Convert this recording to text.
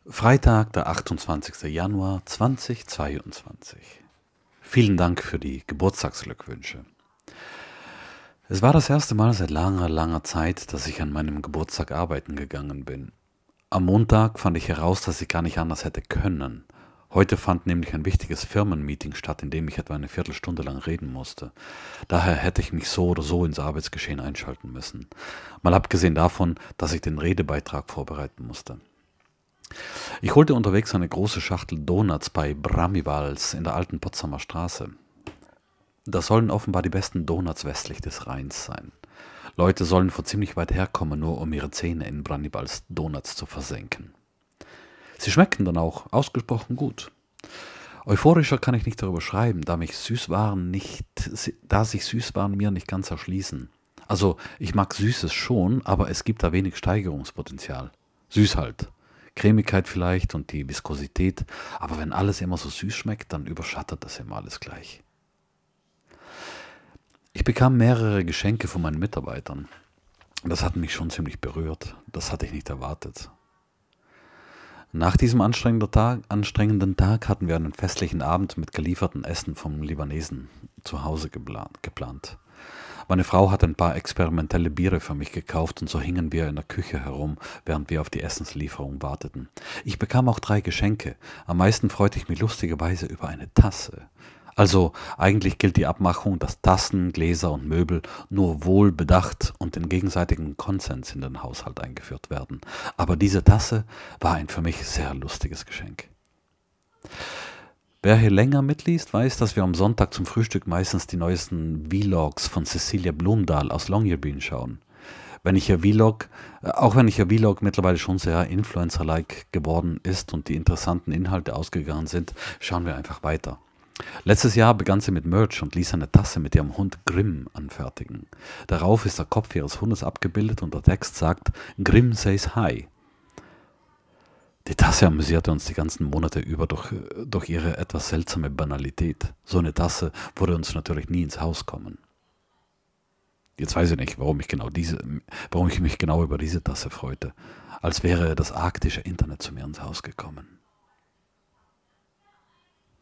Freitag, der 28. Januar 2022. Vielen Dank für die Geburtstagsglückwünsche. Es war das erste Mal seit langer, langer Zeit, dass ich an meinem Geburtstag arbeiten gegangen bin. Am Montag fand ich heraus, dass ich gar nicht anders hätte können. Heute fand nämlich ein wichtiges Firmenmeeting statt, in dem ich etwa eine Viertelstunde lang reden musste. Daher hätte ich mich so oder so ins Arbeitsgeschehen einschalten müssen. Mal abgesehen davon, dass ich den Redebeitrag vorbereiten musste. Ich holte unterwegs eine große Schachtel Donuts bei Bramibals in der alten Potsdamer Straße. Das sollen offenbar die besten Donuts westlich des Rheins sein. Leute sollen von ziemlich weit herkommen, nur um ihre Zähne in Bramibals Donuts zu versenken. Sie schmecken dann auch ausgesprochen gut. Euphorischer kann ich nicht darüber schreiben, da sich Süßwaren mir nicht ganz erschließen. Also, ich mag Süßes schon, aber es gibt da wenig Steigerungspotenzial. Süß halt. Cremigkeit vielleicht und die Viskosität, aber wenn alles immer so süß schmeckt, dann überschattet das immer alles gleich. Ich bekam mehrere Geschenke von meinen Mitarbeitern. Das hat mich schon ziemlich berührt. Das hatte ich nicht erwartet. Nach diesem anstrengenden Tag hatten wir einen festlichen Abend mit gelieferten Essen vom Libanesen zu Hause geplant. Meine Frau hat ein paar experimentelle Biere für mich gekauft und so hingen wir in der Küche herum, während wir auf die Essenslieferung warteten. Ich bekam auch 3 Geschenke. Am meisten freute ich mich lustigerweise über eine Tasse. Also eigentlich gilt die Abmachung, dass Tassen, Gläser und Möbel nur wohl bedacht und in gegenseitigem Konsens in den Haushalt eingeführt werden. Aber diese Tasse war ein für mich sehr lustiges Geschenk. Wer hier länger mitliest, weiß, dass wir am Sonntag zum Frühstück meistens die neuesten Vlogs von Cecilia Blumdahl aus Longyearbyen schauen. Auch wenn ihr Vlog mittlerweile schon sehr Influencer-like geworden ist und die interessanten Inhalte ausgegangen sind, schauen wir einfach weiter. Letztes Jahr begann sie mit Merch und ließ eine Tasse mit ihrem Hund Grimm anfertigen. Darauf ist der Kopf ihres Hundes abgebildet und der Text sagt, Grimm says hi. Die Tasse amüsierte uns die ganzen Monate über durch ihre etwas seltsame Banalität. So eine Tasse würde uns natürlich nie ins Haus kommen. Jetzt weiß ich nicht, warum ich mich genau über diese Tasse freute. Als wäre das arktische Internet zu mir ins Haus gekommen.